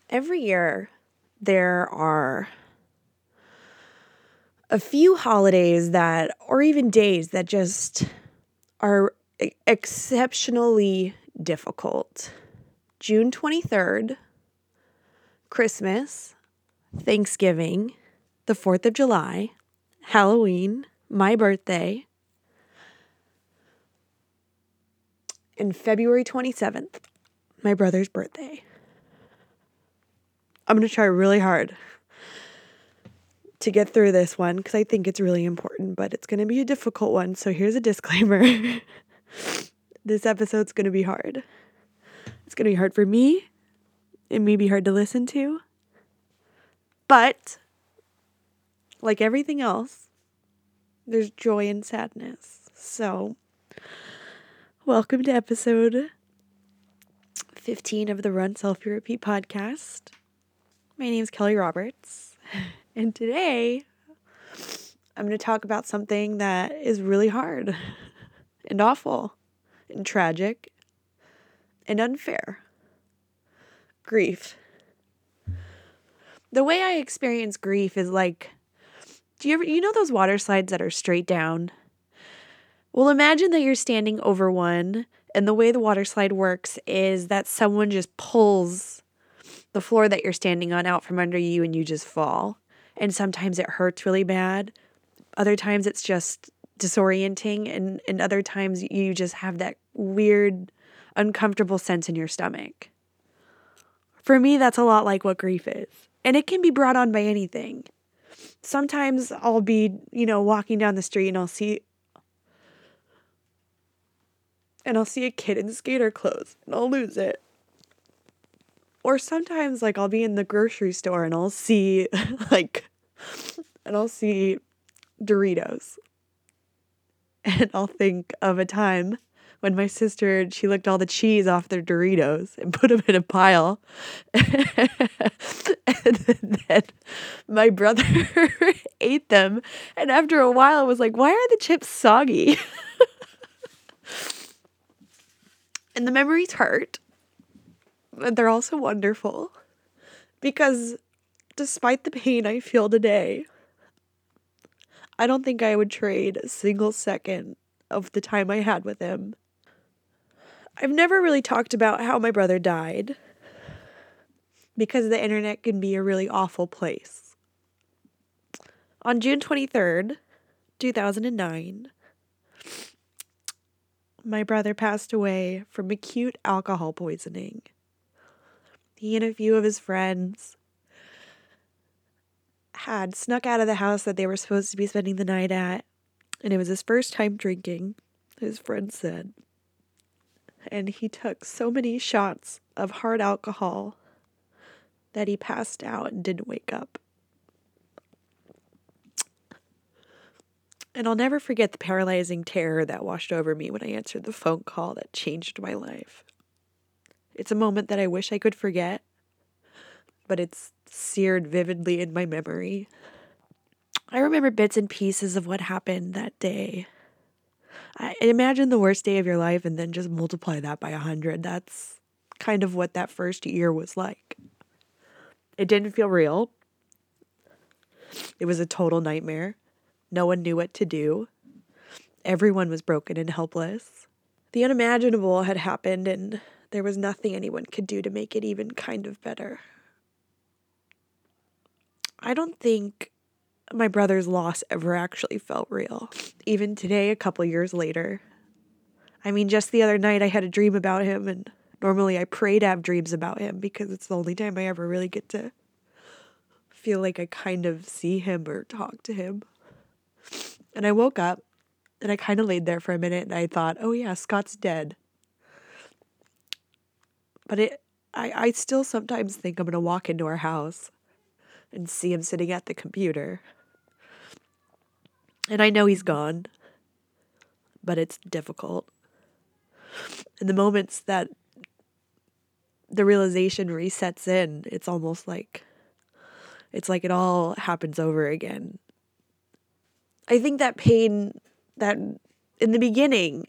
Every year, there are a few holidays or even days that just are exceptionally difficult. June 23rd, Christmas, Thanksgiving, the 4th of July, Halloween, my birthday, and February 27th, my brother's birthday. I'm going to try really hard to get through this one because I think it's really important, but it's going to be a difficult one. So here's a disclaimer. This episode's going to be hard. It's going to be hard for me. It may be hard to listen to. But like everything else, there's joy and sadness. So welcome to episode 15 of the Run Selfie Repeat podcast. My name is Kelly Roberts. And today, I'm going to talk about something that is really hard and awful and tragic and unfair. Grief. The way I experience grief is like, you know those water slides that are straight down? Well, imagine that you're standing over one, and the way the water slide works is that someone just pulls the floor that you're standing on out from under you and you just fall. And sometimes it hurts really bad. Other times it's just disorienting. And other times you just have that weird, uncomfortable sense in your stomach. For me, that's a lot like what grief is. And it can be brought on by anything. Sometimes I'll be, walking down the street and I'll see a kid in skater clothes and I'll lose it. Or sometimes I'll be in the grocery store and I'll see Doritos. And I'll think of a time when my sister, she licked all the cheese off their Doritos and put them in a pile. And then my brother ate them. And after a while, I was like, why are the chips soggy? And the memories hurt. But they're also wonderful. Because despite the pain I feel today, I don't think I would trade a single second of the time I had with him. I've never really talked about how my brother died because the internet can be a really awful place. On June 23rd, 2009, my brother passed away from acute alcohol poisoning. He and a few of his friends had snuck out of the house that they were supposed to be spending the night at, and it was his first time drinking, his friend said. And he took so many shots of hard alcohol that he passed out and didn't wake up. And I'll never forget the paralyzing terror that washed over me when I answered the phone call that changed my life. It's a moment that I wish I could forget, but it's seared vividly in my memory. I remember bits and pieces of what happened that day. I imagine the worst day of your life and then just multiply that by 100. That's kind of what that first year was like. It didn't feel real. It was a total nightmare. No one knew what to do. Everyone was broken and helpless. The unimaginable had happened and there was nothing anyone could do to make it even kind of better. I don't think my brother's loss ever actually felt real. Even today, a couple years later. I mean, just the other night I had a dream about him, and normally I pray to have dreams about him because it's the only time I ever really get to feel like I kind of see him or talk to him. And I woke up and I kind of laid there for a minute and I thought, oh yeah, Scott's dead. But I still sometimes think I'm going to walk into our house and see him sitting at the computer. And I know he's gone, but it's difficult. In the moments that the realization resets in, it's almost like it all happens over again. I think that pain, that in the beginning,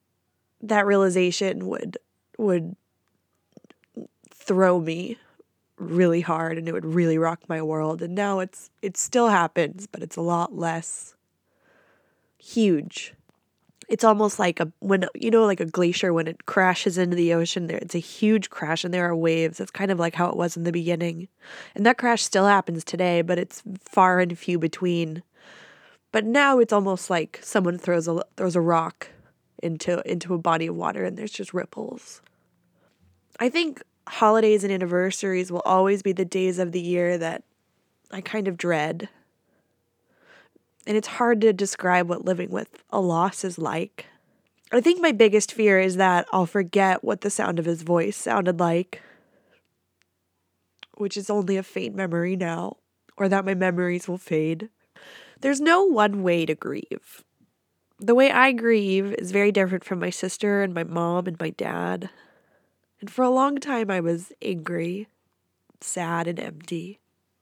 that realization would throw me really hard and it would really rock my world. And now it still happens, but it's a lot less huge. It's almost like like a glacier when it crashes into the ocean, it's a huge crash and there are waves. It's kind of like how it was in the beginning. And that crash still happens today, but it's far and few between. But now it's almost like someone throws a rock into a body of water and there's just ripples. I think holidays and anniversaries will always be the days of the year that I kind of dread. And it's hard to describe what living with a loss is like. I think my biggest fear is that I'll forget what the sound of his voice sounded like, which is only a faint memory now, or that my memories will fade. There's no one way to grieve. The way I grieve is very different from my sister and my mom and my dad. And for a long time I was angry, sad, and empty.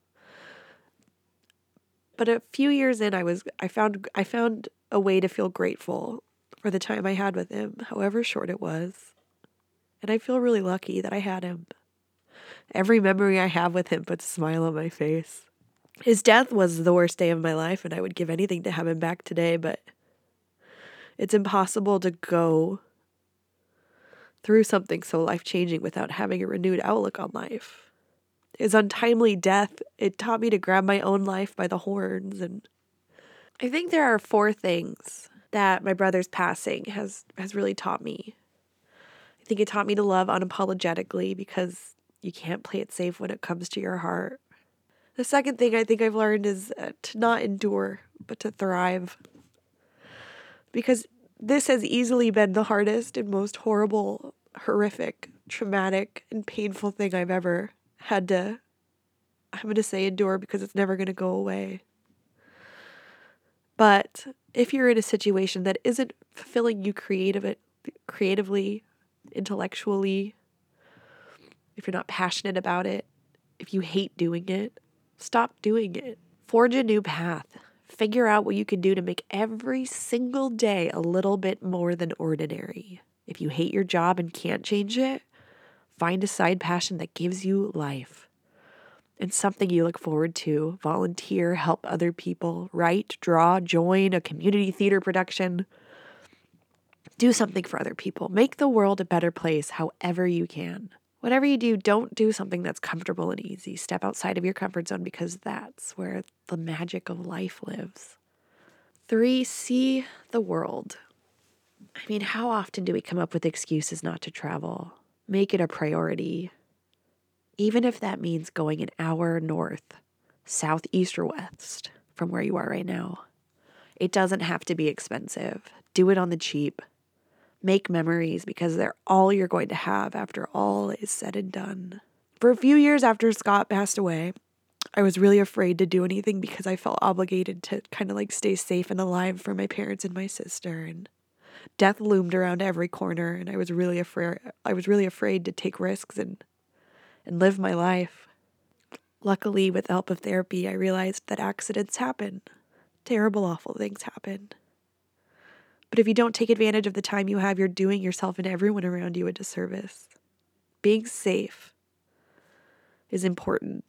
But a few years in, I found a way to feel grateful for the time I had with him, however short it was. And I feel really lucky that I had him. Every memory I have with him puts a smile on my face. His death was the worst day of my life, and I would give anything to have him back today, but it's impossible to go through something so life-changing without having a renewed outlook on life. His untimely death, it taught me to grab my own life by the horns. And I think there are 4 things that my brother's passing has really taught me. I think it taught me to love unapologetically because you can't play it safe when it comes to your heart. The second thing I think I've learned is to not endure, but to thrive. Because this has easily been the hardest and most horrible, horrific, traumatic, and painful thing I've ever had to, I'm going to say endure because it's never going to go away. But if you're in a situation that isn't fulfilling you creatively, intellectually, if you're not passionate about it, if you hate doing it, stop doing it. Forge a new path. Figure out what you can do to make every single day a little bit more than ordinary. If you hate your job and can't change it, find a side passion that gives you life and something you look forward to. Volunteer, help other people, write, draw, join a community theater production. Do something for other people. Make the world a better place however you can. Whatever you do, don't do something that's comfortable and easy. Step outside of your comfort zone because that's where the magic of life lives. 3, see the world. I mean, how often do we come up with excuses not to travel? Make it a priority. Even if that means going an hour north, south, east, or west from where you are right now. It doesn't have to be expensive. Do it on the cheap. Make memories because they're all you're going to have after all is said and done. For a few years after Scott passed away, I was really afraid to do anything because I felt obligated to kind of like stay safe and alive for my parents and my sister. And death loomed around every corner, and I was really afraid to take risks and live my life. Luckily, with the help of therapy, I realized that accidents happen. Terrible, awful things happen. But if you don't take advantage of the time you have, you're doing yourself and everyone around you a disservice. Being safe is important,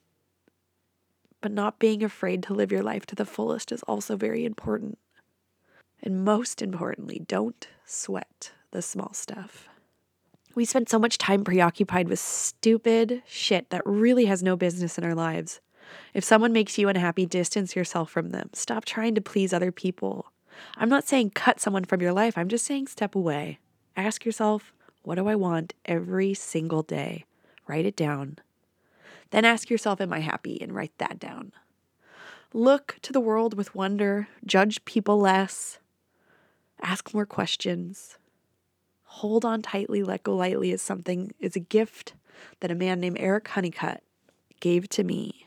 but not being afraid to live your life to the fullest is also very important. And most importantly, don't sweat the small stuff. We spend so much time preoccupied with stupid shit that really has no business in our lives. If someone makes you unhappy, distance yourself from them. Stop trying to please other people. I'm not saying cut someone from your life. I'm just saying step away. Ask yourself, what do I want every single day? Write it down. Then ask yourself, am I happy? And write that down. Look to the world with wonder. Judge people less. Ask more questions. Hold on tightly, let go lightly is a gift that a man named Eric Honeycutt gave to me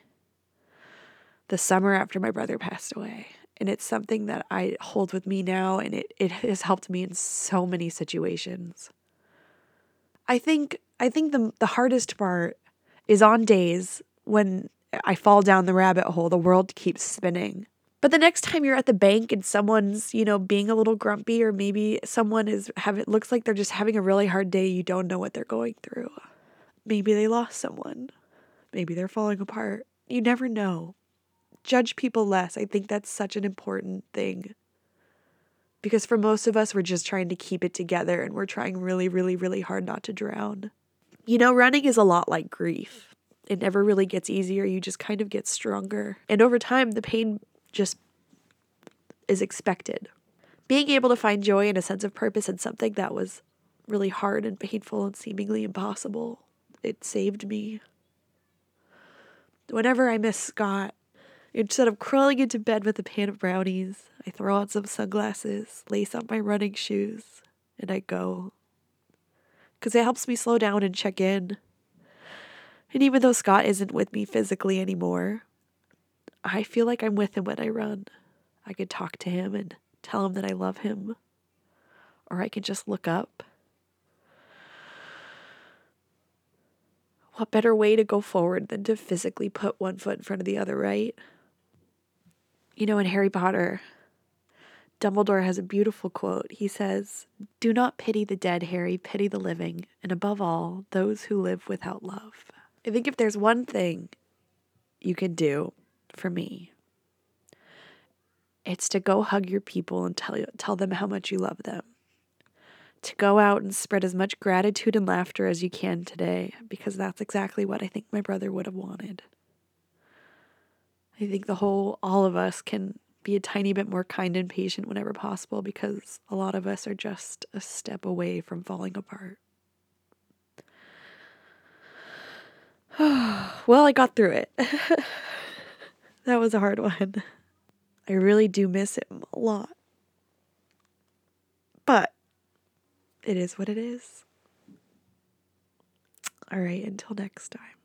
the summer after my brother passed away. And it's something that I hold with me now, and it has helped me in so many situations. I think the hardest part is on days when I fall down the rabbit hole, the world keeps spinning. But the next time you're at the bank and someone's, being a little grumpy, or maybe someone looks like they're just having a really hard day, you don't know what they're going through. Maybe they lost someone. Maybe they're falling apart. You never know. Judge people less. I think that's such an important thing. Because for most of us, we're just trying to keep it together and we're trying really, really, really hard not to drown. You know, running is a lot like grief. It never really gets easier. You just kind of get stronger. And over time, the pain just is expected. Being able to find joy and a sense of purpose in something that was really hard and painful and seemingly impossible, it saved me. Whenever I miss Scott, instead of crawling into bed with a pan of brownies, I throw on some sunglasses, lace up my running shoes, and I go. Because it helps me slow down and check in. And even though Scott isn't with me physically anymore, I feel like I'm with him when I run. I could talk to him and tell him that I love him. Or I could just look up. What better way to go forward than to physically put one foot in front of the other, right? You know, in Harry Potter, Dumbledore has a beautiful quote. He says, "Do not pity the dead, Harry, pity the living, and above all, those who live without love." I think if there's one thing you can do for me, it's to go hug your people and tell them how much you love them. To go out and spread as much gratitude and laughter as you can today, because that's exactly what I think my brother would have wanted. I think all of us can be a tiny bit more kind and patient whenever possible, because a lot of us are just a step away from falling apart. Well, I got through it. That was a hard one. I really do miss him a lot. But it is what it is. All right, until next time.